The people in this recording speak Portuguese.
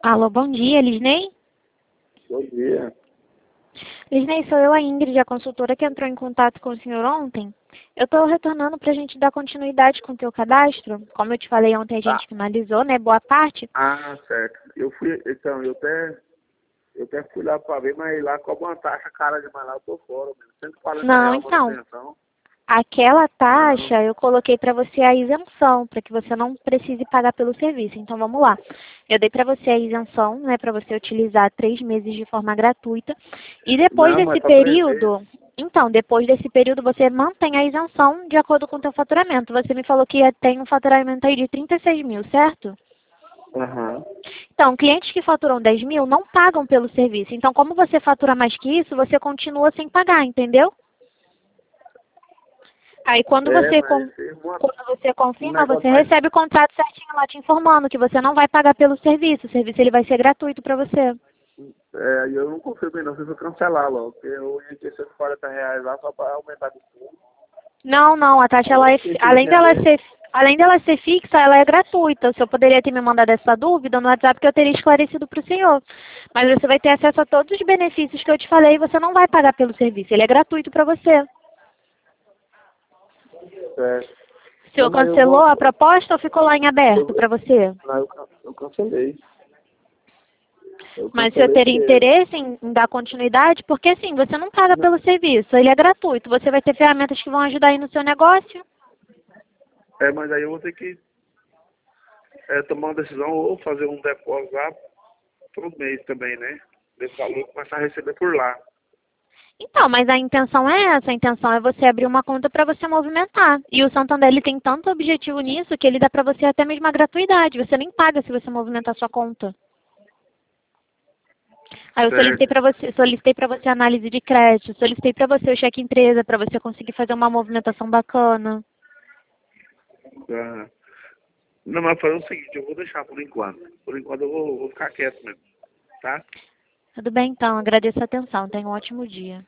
Alô, bom dia, Lisney? Bom dia. Lisney, sou eu, a Ingrid, a consultora que entrou em contato com o senhor ontem. Eu estou retornando para a gente dar continuidade com o teu cadastro. Como eu te falei ontem, a Tá. gente finalizou, né? Boa parte. Ah, certo. Eu até fui lá para ver, mas lá cobra uma taxa cara demais lá, eu tô fora, mesmo. Não, R$ 140 a então, manutenção. aquela Não. taxa eu coloquei para você a isenção, para que você não precise pagar pelo serviço. Então vamos lá. Eu dei para você a isenção, né, para você utilizar 3 meses de forma gratuita. E depois Não, desse mas só 3 meses. período, então, depois desse período você mantém a isenção de acordo com o teu faturamento. Você me falou que tem um faturamento aí de 36 mil, certo? Aham. Então, clientes que faturam 10 mil não pagam pelo serviço. Então, como você fatura mais que isso, você continua sem pagar, entendeu? Aí É, mas uma- quando você um confirma, você negócio mais. recebe o contrato certinho lá te informando que você não vai pagar pelo serviço. O serviço ele vai ser gratuito para você. É, eu não confio bem, não. Se eu cancelar logo, porque eu ia ter R$ 140 lá só para aumentar de custo. Não, não, a taxa Aí eu ela é, fiquei sem entender. além dela ser fixa, ela é gratuita. O senhor poderia ter me mandado essa dúvida no WhatsApp que eu teria esclarecido para o senhor. Mas você vai ter acesso a todos os benefícios que eu te falei e você não vai pagar pelo serviço. Ele é gratuito para você. É. O Não, senhor mas eu cancelou vou. a proposta ou ficou lá em aberto para você? Não, eu cancelei. Eu Mas o senhor cancelei teria porque. interesse em dar continuidade? Porque assim, você não paga pelo serviço, ele é gratuito. Você vai ter ferramentas que vão ajudar aí no seu negócio. É, mas aí eu vou ter que tomar uma decisão ou fazer um depósito lá todo mês também, né? Desse valor começar a receber por lá. Então, mas a intenção é essa, a intenção é você abrir uma conta para você movimentar. E o Santander ele tem tanto objetivo nisso que ele dá para você até mesmo a gratuidade. Você nem paga se você movimentar sua conta. Aí eu Certo. solicitei para você análise de crédito, solicitei para você o cheque empresa para você conseguir fazer uma movimentação bacana. Aham. Não, mas fazer o seguinte, eu vou deixar por enquanto. Por enquanto eu vou ficar quieto mesmo, tá? Tudo bem então, agradeço a atenção. Tenha um ótimo dia.